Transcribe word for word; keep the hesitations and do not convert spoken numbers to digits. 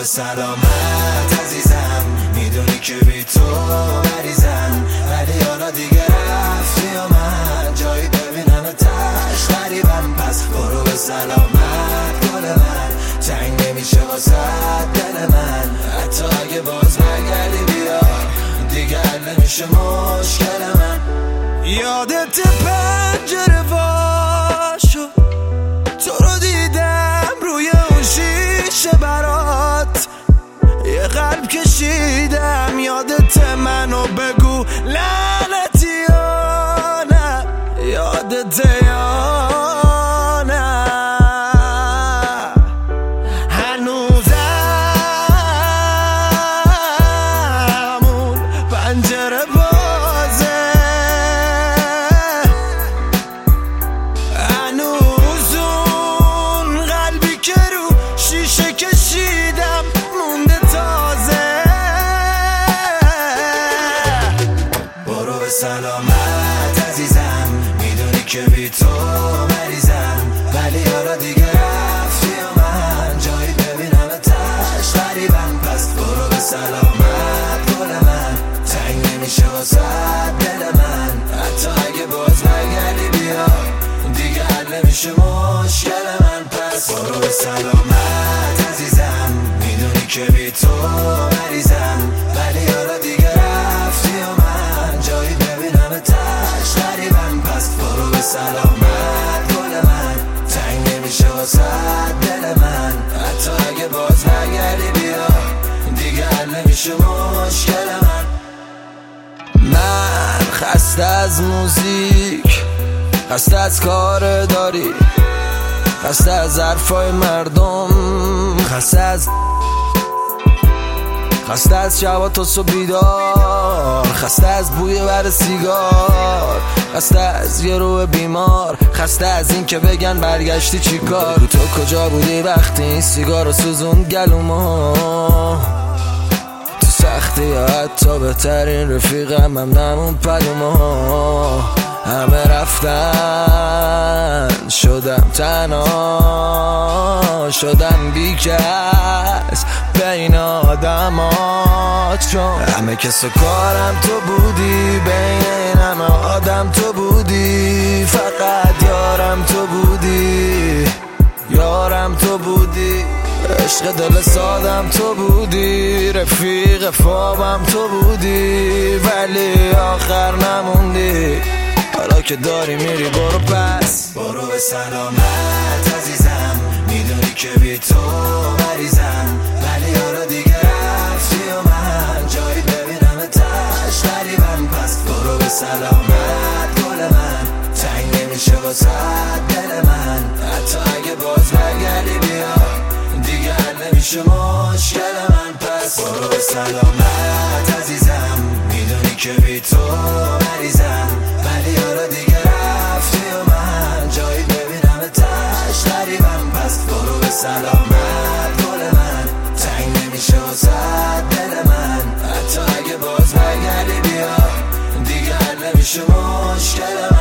به سلامت عزیزم، میدونی که بی تو مریضم، ولی حالا دیگه رفتی و من جایی ببینم تش غریبم. پس برو به سلامت گل من، تنگ نمیشه واسه دل من، حتی اگه باز برگردی بیا دیگه حل نمیشه مشکل من. یادت پنجره وا شد، تو رو دیدم روی اون شیشه برات یه قلب کشیدم. یادت منو بگو لعنتی یا نه، یادت یا نه؟ هنوزم اون پنجره بازه، هنوز اون قلبی که رو شیشه کشیدم مونده تازه. برو به سلامت عزیزم، میدونی که بی تو مریضم، ولی حالا دیگه رفتی و من جایی ببینم تش غریبم. پس برو به سلامت گل من، تنگ نمیشه واسه دل من، حتی اگه باز برگردی بیا دیگه حل نمیشه مشکل من. پس برو به سلامت عزیزم، میدونی که بی تو مریضم، ولی حالا دیگه رفتی و من جایی ببینم تش غریبم. پس برو به سلامت گل من، تنگ نمیشه واسه دل من، حتی اگه باز برگردی بیا دیگه حل نمیشه مشکل من. من خسته از موزیک، خسته از کار داری، خسته از حرفای مردم، خسته از خسته از شبا تا صبح بیدار، خسته از بوی بر سیگار، خسته از یه روح بیمار، خسته از این که بگن برگشتی چی کار. تو کجا بودی وقتی این سیگار رو سوزوند گلومو؟ تو سختی یا حتی بهترین رفیقم هم نمون پلومو. همه رفتن شدم تنها، شدم بیکس بین آدمات، چون همه کس و کارم تو بودی، بین این همه آدم تو بودی، فقط یارم تو بودی، یارم تو بودی، عشق دل سادم تو بودی، رفیق خوابم تو بودی، ولی آخر نموندی. حالا که داری میری برو پس، برو به سلامت عزیزم، میدونی که بی تو مریضم، ولی حالا دیگه رفتی و من جایی ببینم تش غریبم. پس برو به سلامت گل من، تنگ نمیشه واسه دل من، حتی اگه باز برگردی بیا دیگه حل نمیشه مشکل من. پس برو به سلامت عزیزم، میدونی که بی تو مریضم، ولی حالا دیگه رفتی و من جایی ببینم تش غریبم. پس برو به سلامت گل من، تنگ نمیشه واسه دل من، حتی اگه باز برگردی بیا دیگه حل نمیشه مشکل من.